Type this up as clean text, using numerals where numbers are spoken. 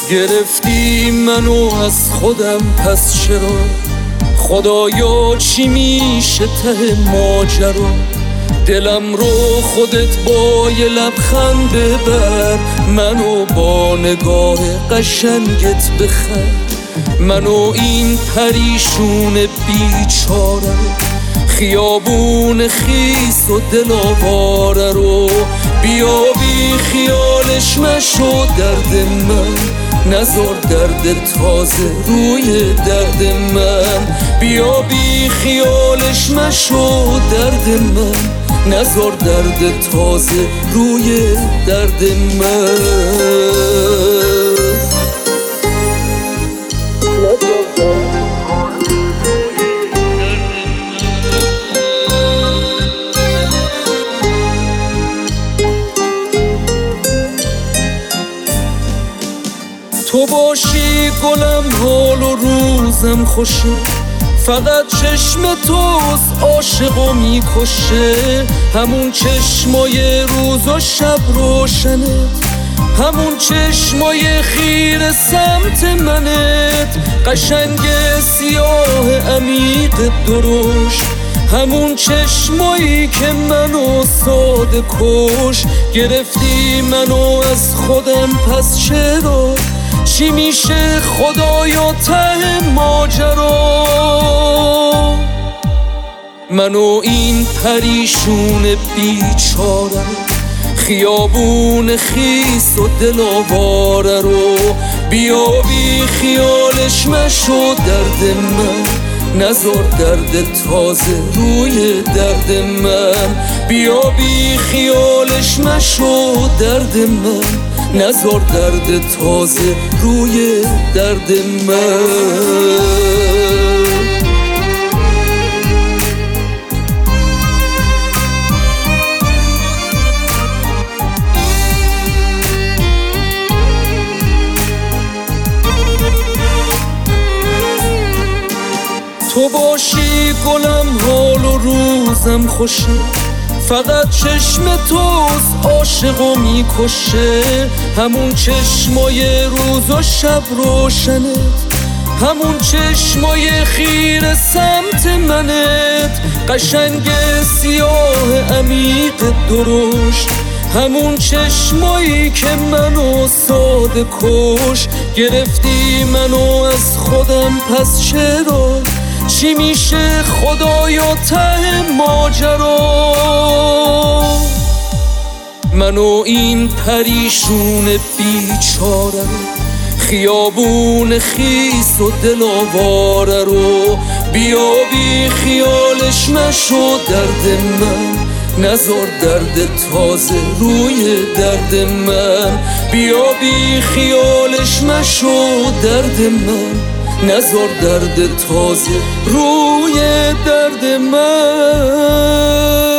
گرفتی منو از خودم، پس چرا خدایا چی میشه ته ماجرا؟ دلم رو خودت با یه لبخند ببر، منو با نگاه قشنگت بخر. منو این پریشون بیچاره، خیابون خیس و دلاواره رو بیا بی خیالش مشو درد من، نذار درد تازه روی درد من. بیا بی خیالش مشو درد من، نذار درد تازه روی درد من. تو باشی گلم حال و روزم خوشه، فقط چشم توست عاشقو میکشه. همون چشمای روز و شب روشنت، همون چشمای خیر سمت منت، قشنگ سیاه عمیق درشت، همون چشمایی که منو ساده کش. گرفتی منو از خودم، پس چرا چی میشه خدایا ته ماجرا؟ منو این پریشون بیچاره، خیابون خیس و دلاواره رو بیا بی خیالش مشو درد من، نذار درد تازه روی درد من. بیا بی خیالش مشو درد من، نذار درد تازه روی درد من. تو باشی گلم حال و روزم خوشه، فقط چشم توست عاشقو میکشه. همون چشمای روز و شب روشنت، همون چشمای خیر سمت منت، قشنگ سیاه عمیق درشت، همون چشمایی که منو ساده کش. گرفتی منو از خودم، پس چرا چی میشه خدایا ته ماجرا؟ منو این پریشون بیچاره، خیابون خیس و دلاواره رو بیا بی خیالش مشو درد من، نذار درد تازه روی درد من. بیا بی خیالش مشو درد من، نذار درد تازه روی درد من.